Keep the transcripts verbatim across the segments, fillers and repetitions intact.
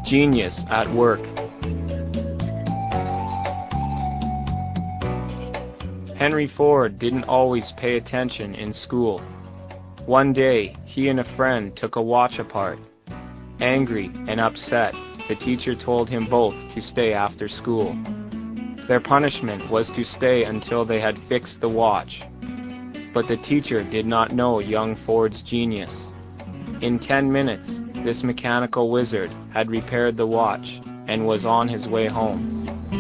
Genius at work. Henry Ford didn't always pay attention in school. One day, he and a friend took a watch apart. Angry and upset, the teacher told him both to stay after school. Their punishment was to stay until they had fixed the watch. But the teacher did not know young Ford's genius. In ten minutes, this mechanical wizard had repaired the watch and was on his way home.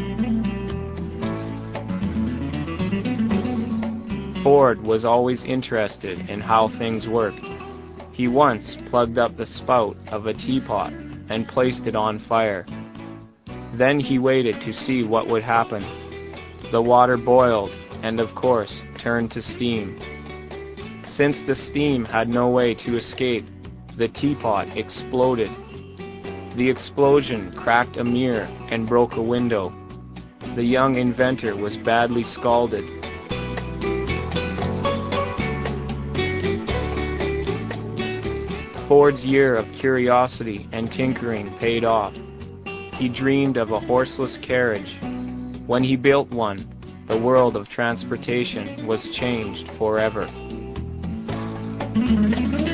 Ford was always interested in how things worked. He once plugged up the spout of a teapot and placed it on fire. Then he waited to see what would happen. The water boiled and, of course, turned to steam. Since the steam had no way to escape, the teapot exploded. The explosion cracked a mirror and broke a window. The young inventor was badly scalded. Ford's year of curiosity and tinkering paid off. He dreamed of a horseless carriage. When he built one, the world of transportation was changed forever.